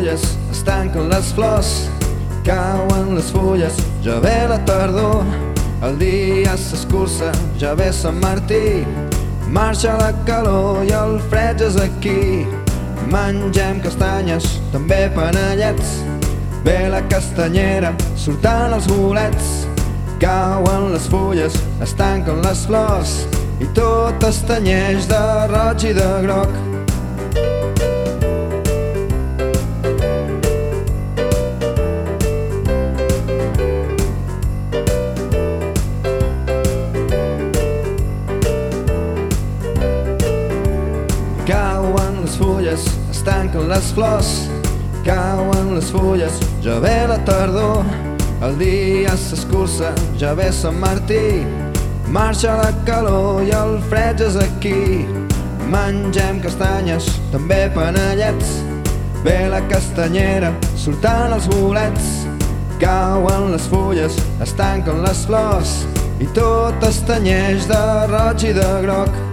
fulles, es tanquen les flors, cauen les fulles, ja ve la tardor, el dia s'escurça, ja ve Sant Martí, marxa la calor i el fred és aquí. Mengem castanyes, també panellets, ve la castanyera, surten els bolets, cauen les fulles, es tanquen les flors i tot es tenyeix de roig i de groc. Cauen les fulles, es tanquen les flors, cauen les fulles, ja ve la tardor, el dia s'escurça, ja ve Sant Martí, marxa la calor i el fred és aquí. Mengem castanyes, també panellets, ve la castanyera, surten els bolets, cauen les fulles, es tanquen les flors i tot es tenyeix de roig i de groc.